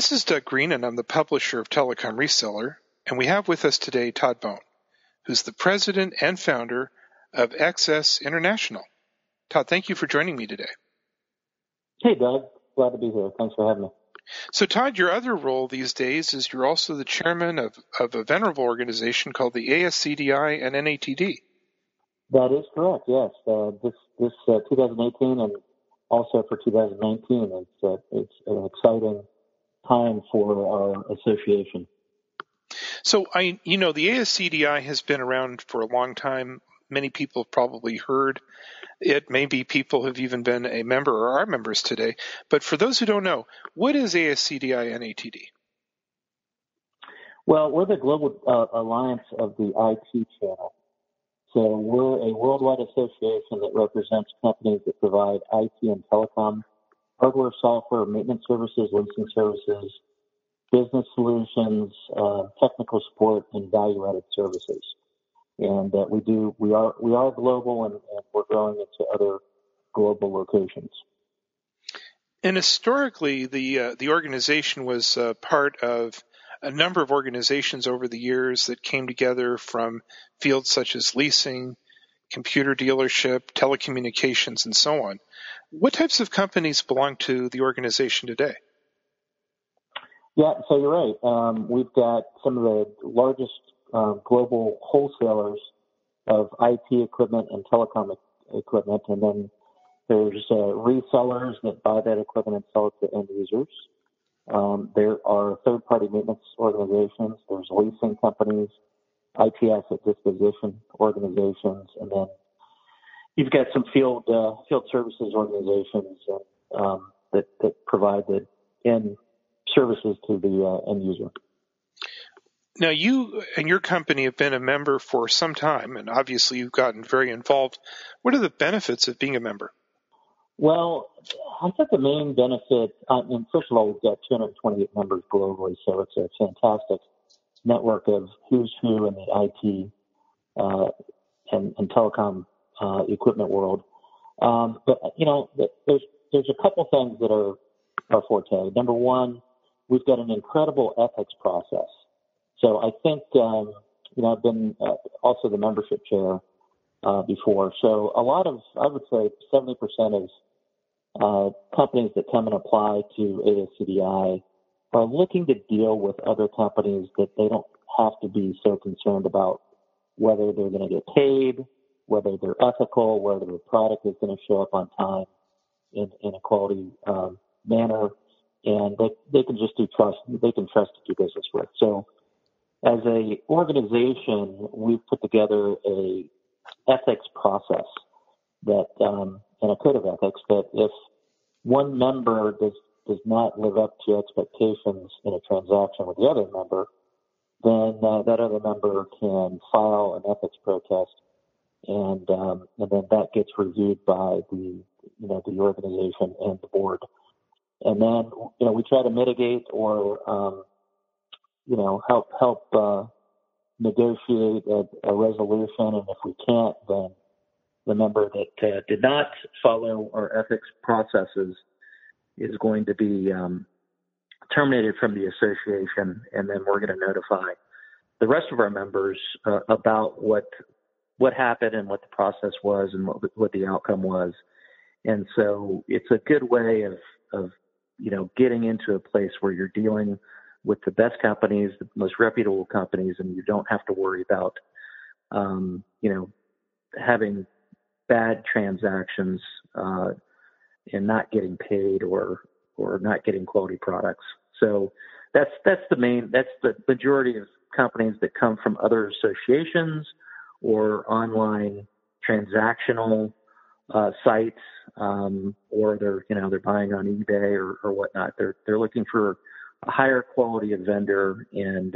This is Doug Green, and I'm the publisher of Telecom Reseller, and we have with us today Todd Bone, who's the president and founder of XS International. Todd, thank you for joining me today. Hey, Doug. Glad to be here. Thanks for having me. So, Todd, your other role these days is you're also the chairman of a venerable organization called the ASCDI and NATD. That is correct, yes. This 2018 and also for 2019, it's an exciting time for our association. So, the ASCDI has been around for a long time. Many people have probably heard it. Maybe people have even been a member or are members today. But for those who don't know, what is ASCDI NATD? Well, we're the global alliance of the IT channel. So we're a worldwide association that represents companies that provide IT and telecom, hardware, software, maintenance services, leasing services, business solutions, technical support, and value-added services. And we are global, and we're growing into other global locations. And historically, the organization was part of a number of organizations over the years that came together from fields such as leasing, computer dealership, telecommunications, and so on. What types of companies belong to the organization today? Yeah, so you're right. We've got some of the largest global wholesalers of IT equipment and telecom equipment, and then there's resellers that buy that equipment and sell it to end users. There are third-party maintenance organizations. There's leasing companies, IT asset disposition organizations, and then you've got some field services organizations that provide the end services to the end user. Now, you and your company have been a member for some time, and obviously you've gotten very involved. What are the benefits of being a member? Well, I think the main benefit, first of all, we've got 228 members globally, so it's a fantastic network of who's who in the IT and telecom equipment world. But there's a couple things that are our forte. Number one, we've got an incredible ethics process. So I think I've been also the membership chair before. So a lot of, I would say, 70% of companies that come and apply to ASCDI are looking to deal with other companies that they don't have to be so concerned about whether they're going to get paid, whether they're ethical, whether the product is going to show up on time in a quality manner, and they can just trust to do business with. So as a organization, we've put together a ethics process that and a code of ethics that if one member does not live up to expectations in a transaction with the other member, then that other member can file an ethics protest, and then that gets reviewed by the organization and the board, and then we try to mitigate or help negotiate a resolution, and if we can't, then the member that did not follow our ethics processes is going to be terminated from the association, and then we're going to notify the rest of our members about what happened and what the process was and what the outcome was. And so it's a good way of getting into a place where you're dealing with the best companies, the most reputable companies, and you don't have to worry about having bad transactions and not getting paid or not getting quality products. So that's the majority of companies that come from other associations or online transactional sites, or they're buying on eBay or whatnot. They're looking for a higher quality of vendor and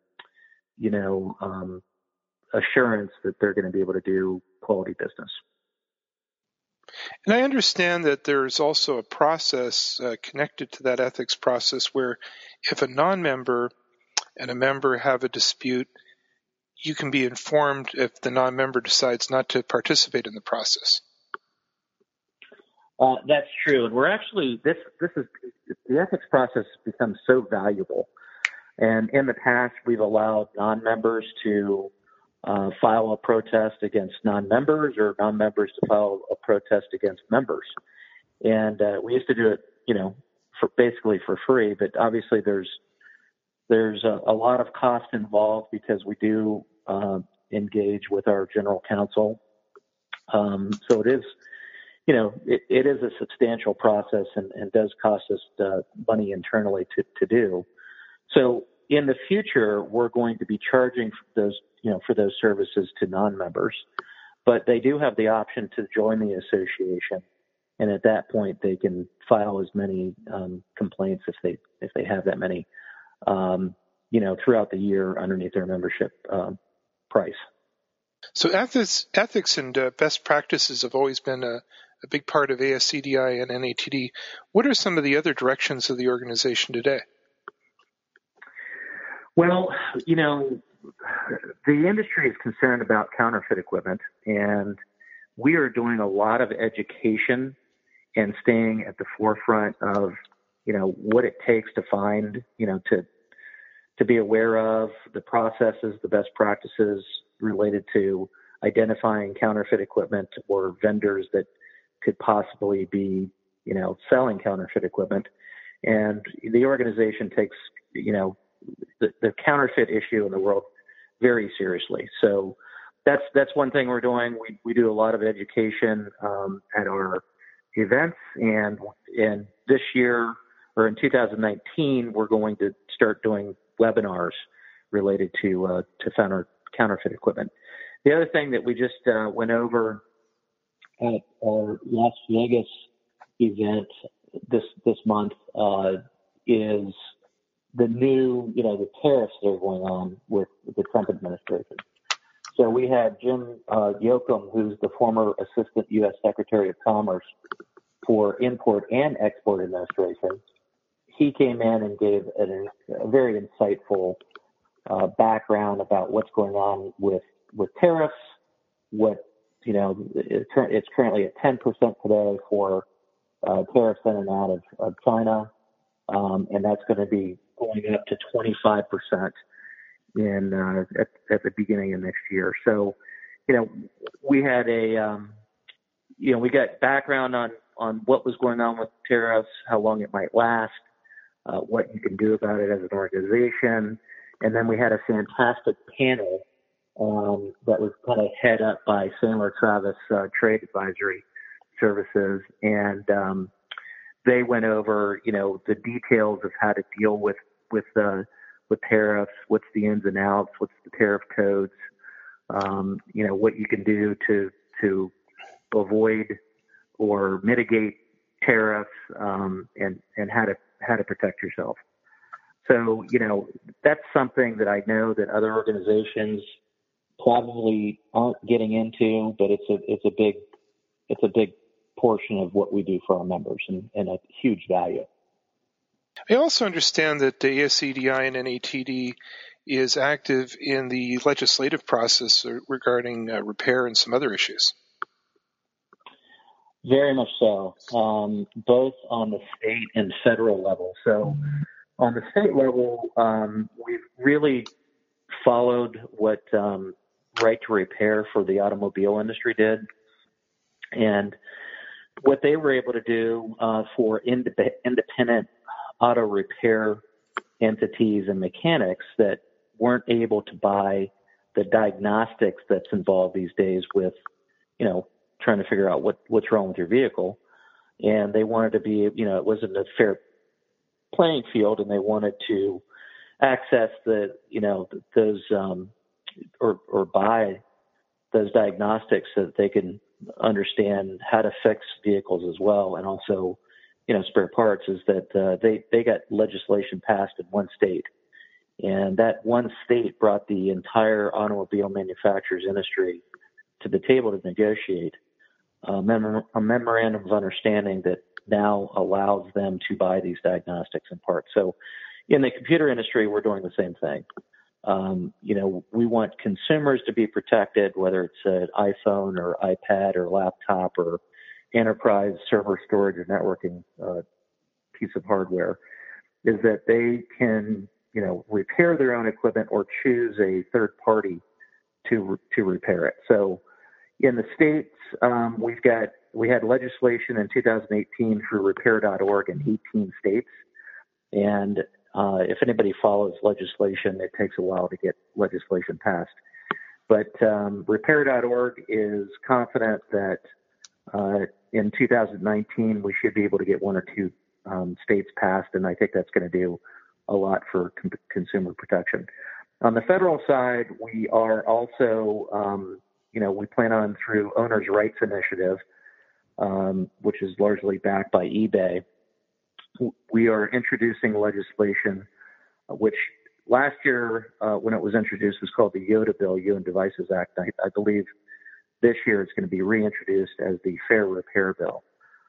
assurance that they're going to be able to do quality business. And I understand that there's also a process connected to that ethics process where if a non-member and a member have a dispute, you can be informed if the non-member decides not to participate in the process. That's true, and we're actually this is the ethics process has become so valuable. And in the past, we've allowed non-members to file a protest against non-members, or non-members to file a protest against members. And we used to do it, basically for free. But obviously, there's a lot of cost involved because we do engage with our general counsel. So it is. It is a substantial process and does cost us money internally to do. So in the future, we're going to be charging for those services to non-members, but they do have the option to join the association, and at that point, they can file as many complaints if they have that many, throughout the year underneath their membership price. So ethics and best practices have always been a big part of ASCDI and NATD. What are some of the other directions of the organization today? Well, the industry is concerned about counterfeit equipment, and we are doing a lot of education and staying at the forefront of, what it takes to find, to be aware of the processes, the best practices related to identifying counterfeit equipment or vendors that could possibly be, selling counterfeit equipment. And the organization takes, the counterfeit issue in the world very seriously. So that's one thing we're doing. We do a lot of education at our events, and this year, or in 2019, we're going to start doing webinars related to counterfeit equipment. The other thing that we just went over at our Las Vegas event this month is the new, the tariffs that are going on with the Trump administration. So we had Jim Yoakum, who's the former Assistant U.S. Secretary of Commerce for Import and Export Administration. He came in and gave a very insightful background about what's going on with tariffs. It's currently at 10% today for tariffs in and out of China, and that's going to be going up to 25% at the beginning of next year. So, we had we got background on what was going on with tariffs, how long it might last, what you can do about it as an organization, and then we had a fantastic panel that was kind of head up by Sandler Travis Trade Advisory Services, and they went over, the details of how to deal with tariffs, what's the ins and outs, what's the tariff codes, what you can do to avoid or mitigate tariffs, and how to protect yourself. So, that's something that I know that other organizations probably aren't getting into, but it's a big portion of what we do for our members and a huge value. I also understand that the ASCDI and NATD is active in the legislative process regarding repair and some other issues. Very much so, both on the state and federal level. So on the state level, we've really followed what Right to Repair for the automobile industry did. And what they were able to do for independent auto repair entities and mechanics that weren't able to buy the diagnostics that's involved these days with, trying to figure out what's wrong with your vehicle. And they wanted to be, it wasn't a fair playing field, and they wanted to access those or buy those diagnostics so that they can understand how to fix vehicles as well, and also, spare parts. Is that they got legislation passed in one state, and that one state brought the entire automobile manufacturers industry to the table to negotiate a memorandum of understanding that now allows them to buy these diagnostics and parts. So in the computer industry, we're doing the same thing. We want consumers to be protected, whether it's an iPhone or iPad or laptop or, enterprise server storage and networking piece of hardware, is that they can, repair their own equipment or choose a third party to repair it. So in the States, we had legislation in 2018 through repair.org in 18 states. And if anybody follows legislation, it takes a while to get legislation passed. But repair.org is confident that in 2019 we should be able to get one or two states passed, and I think that's going to do a lot for consumer protection. On the federal side, we are also, we plan on through Owners' Rights Initiative, which is largely backed by eBay. We are introducing legislation, which last year, when it was introduced, was called the YODA Bill, You and Devices Act. I believe this year it's going to be reintroduced as the Fair Repair Bill.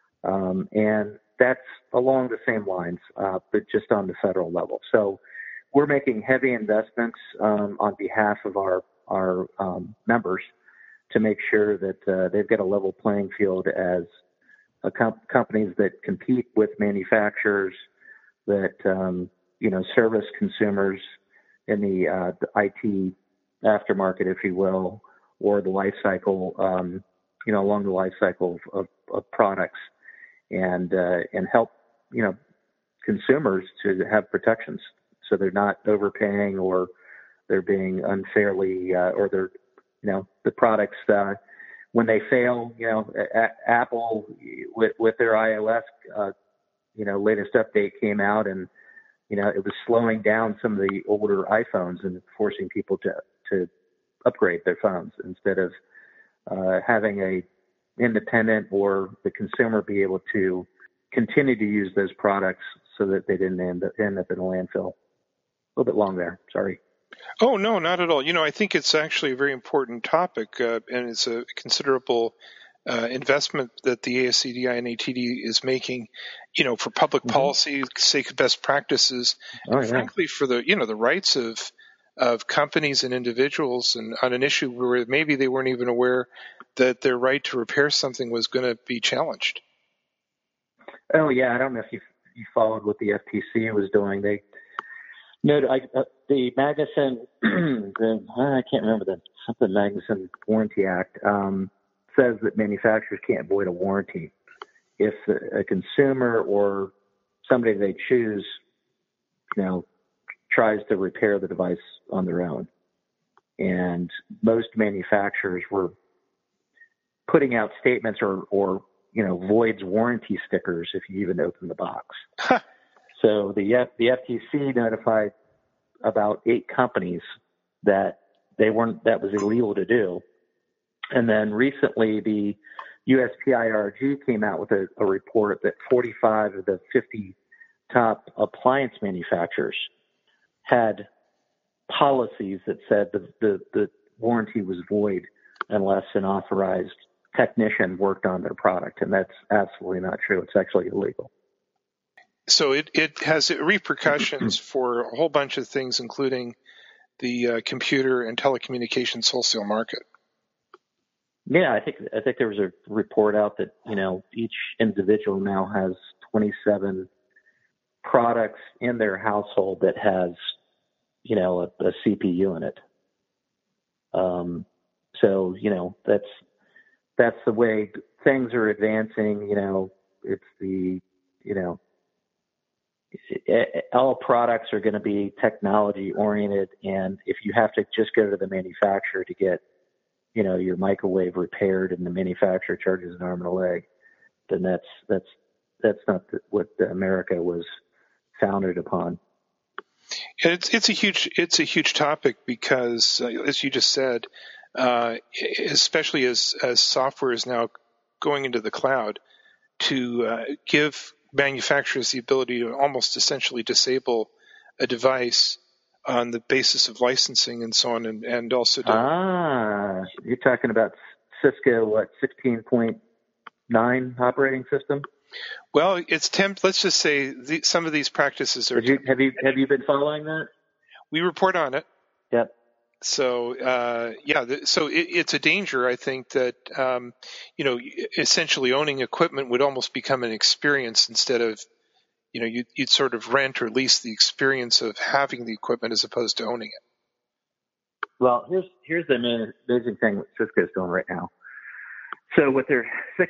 And that's along the same lines, but just on the federal level. So we're making heavy investments on behalf of our members to make sure that they've got a level playing field as companies that compete with manufacturers that service consumers in the IT aftermarket, if you will, or the life cycle, along the life cycle of products, and help consumers to have protections, so they're not overpaying or they're being unfairly or they're the products when they fail. Apple with their iOS latest update came out, and it was slowing down some of the older iPhones and forcing people to upgrade their phones instead of having a independent or the consumer be able to continue to use those products so that they didn't end up in a landfill. A little bit long there. Sorry. Oh, no, not at all. I think it's actually a very important topic, and it's a considerable investment that the ASCDI and ATD is making, for public policy, sake of best practices, and frankly, for the, the rights of companies and individuals, and on an issue where maybe they weren't even aware that their right to repair something was going to be challenged. Oh, yeah. I don't know if you followed what the FTC was doing. The Magnuson, I can't remember something Magnuson Warranty Act says that manufacturers can't void a warranty if a consumer or somebody they choose, tries to repair the device on their own. And most manufacturers were putting out statements or voids warranty stickers if you even open the box. So the FTC notified about 8 companies that that was illegal to do. And then recently the USPIRG came out with a report that 45 of the 50 top appliance manufacturers had policies that said the warranty was void unless an authorized technician worked on their product. And that's absolutely not true. It's actually illegal. So it has repercussions for a whole bunch of things, including the computer and telecommunications wholesale market. Yeah, I think there was a report out that, each individual now has 27 products in their household that has, a CPU in it. So, that's the way things are advancing. It's the, all products are going to be technology oriented. And if you have to just go to the manufacturer to get, your microwave repaired and the manufacturer charges an arm and a leg, then that's not what America was founded upon. It's a huge topic because, as you just said, especially as software is now going into the cloud, to give manufacturers the ability to almost essentially disable a device on the basis of licensing and so on, and also you're talking about Cisco 16.9 operating system? Well, it's let's just say some of these practices are. Have you been following that? We report on it. Yep. So it's a danger. I think that essentially owning equipment would almost become an experience instead of you'd sort of rent or lease the experience of having the equipment as opposed to owning it. Well, here's the amazing thing that Cisco's doing right now. So with their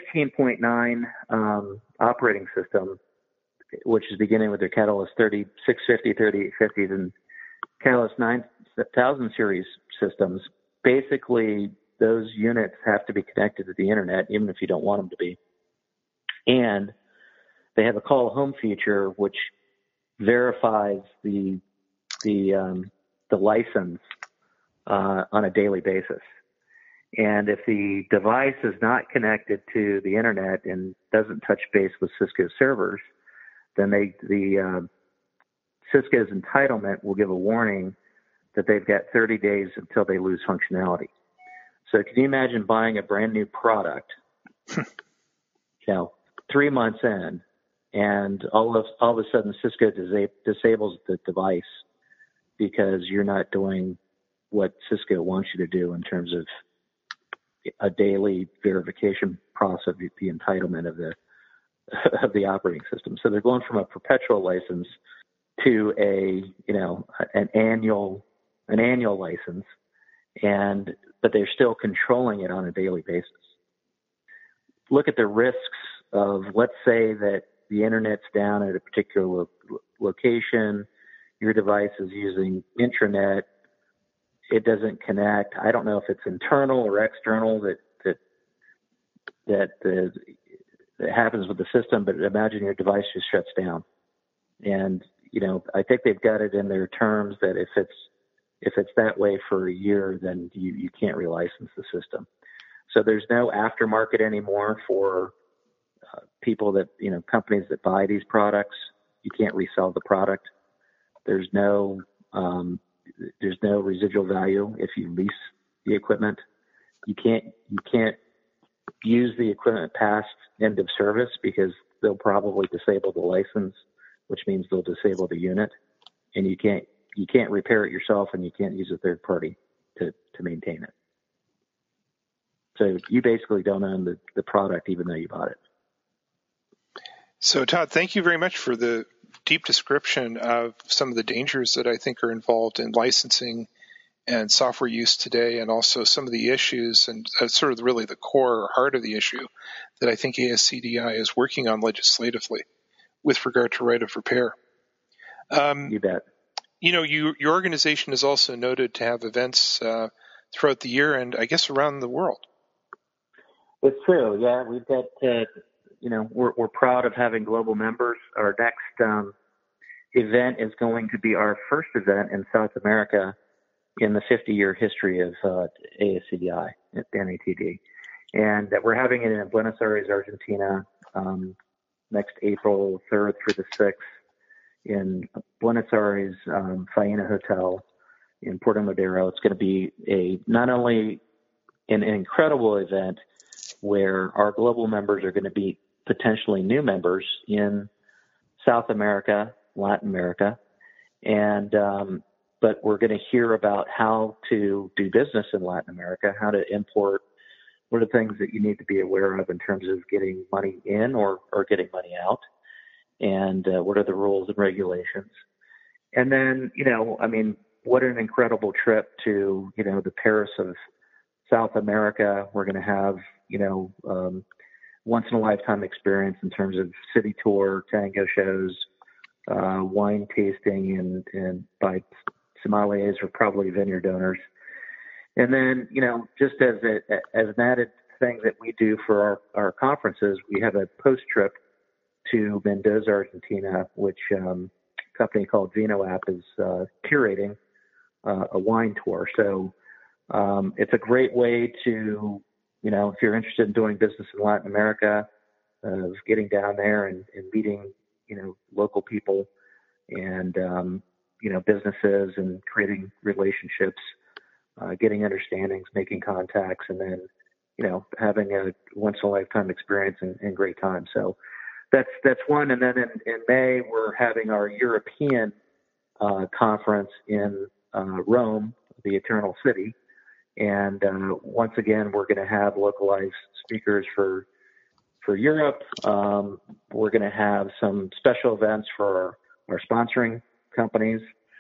16.9 operating system, which is beginning with their Catalyst 3650, 3850s, and Catalyst 9000 series systems, basically those units have to be connected to the internet, even if you don't want them to be. And they have a call home feature which verifies the license on a daily basis. And if the device is not connected to the internet and doesn't touch base with Cisco servers, then Cisco's entitlement will give a warning that they've got 30 days until they lose functionality. So can you imagine buying a brand new product, 3 months in, and all of a sudden Cisco disables the device because you're not doing what Cisco wants you to do in terms of a daily verification process, the entitlement of the operating system. So they're going from a perpetual license to an annual license, but they're still controlling it on a daily basis. Look at the risks of, let's say that the internet's down at a particular location, your device is using intranet, it doesn't connect. I don't know if it's internal or external that happens with the system, but imagine your device just shuts down. And I think they've got it in their terms that if it's that way for a year, then you can't relicense the system. So there's no aftermarket anymore for people that companies that buy these products. You can't resell the product. There's no residual value if you lease the equipment. You can't use the equipment past end of service because they'll probably disable the license, which means they'll disable the unit, and you can't repair it yourself, and you can't use a third party to maintain it. So you basically don't own the product even though you bought it. So Todd, thank you very much for the deep description of some of the dangers that I think are involved in licensing and software use today, and also some of the issues and sort of really the core or heart of the issue that I think ASCDI is working on legislatively with regard to right of repair. You bet. Your organization is also noted to have events throughout the year and I guess around the world. It's true. Yeah, we've got, we're proud of having global members. Our next event is going to be our first event in South America in the 50-year history of ASCDI, NATD. And we're having it in Buenos Aires, Argentina, next April 3rd through the 6th in Buenos Aires, Faena Hotel in Puerto Madero. It's going to be not only an incredible event where our global members are going to be potentially new members in South America, Latin America, but we're going to hear about how to do business in Latin America, how to import, what are the things that you need to be aware of in terms of getting money in or getting money out, and what are the rules and regulations. And then, what an incredible trip to, the Paris of South America. We're going to have, once in a lifetime experience in terms of city tour, tango shows, wine tasting, and by sommeliers or probably vineyard owners. And then, just as an added thing that we do for our conferences, we have a post trip to Mendoza, Argentina, which a company called Vino App is curating a wine tour. So it's a great way to, if you're interested in doing business in Latin America, of getting down there and meeting, local people and, businesses and creating relationships, getting understandings, making contacts, and then, having a once in a lifetime experience and great time. So that's one. And then in May, we're having our European conference in Rome, the Eternal City. And once again, we're going to have localized speakers for Europe. We're going to have some special events for our sponsoring companies.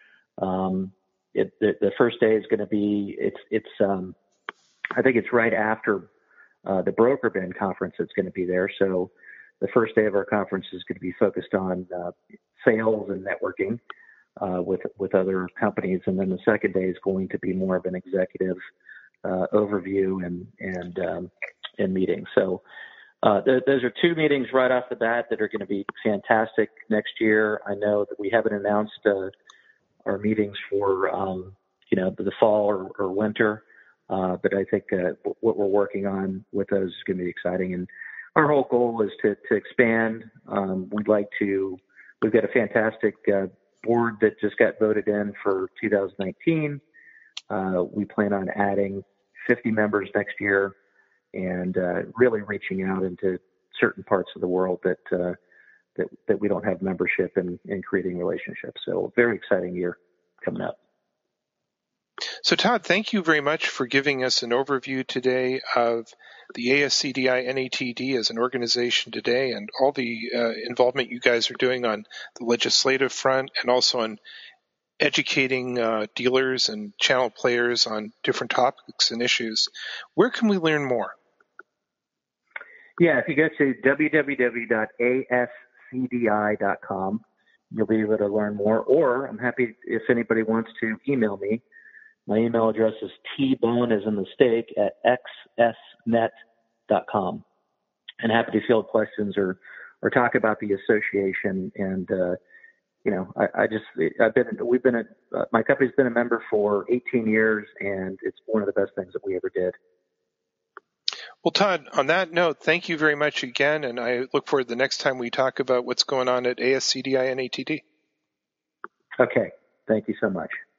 The first day is going to be I think it's right after the BrokerBin conference that's going to be there. So the first day of our conference is going to be focused on sales and networking with other companies, and then the second day is going to be more of an executive overview and meeting. So those are two meetings right off the bat that are going to be fantastic next year. I know that we haven't announced our meetings for the fall or winter, but I think what we're working on with those is going to be exciting. And our whole goal is to expand. We've got a fantastic board that just got voted in for 2019. We plan on adding 50 members next year, and really reaching out into certain parts of the world that we don't have membership and creating relationships. So very exciting year coming up. So Todd, thank you very much for giving us an overview today of the ASCDI NATD as an organization today, and all the involvement you guys are doing on the legislative front, and also on educating dealers and channel players on different topics and issues. Where can we learn more? Yeah, if you go to www.ascdi.com, you'll be able to learn more. Or I'm happy if anybody wants to email me. My email address is tbone as in the steak @xsnet.com. And happy to field questions or talk about the association. And my company's been a member for 18 years, and it's one of the best things that we ever did. Well, Todd, on that note, thank you very much again, and I look forward to the next time we talk about what's going on at ASCDI NATD. Okay. Thank you so much.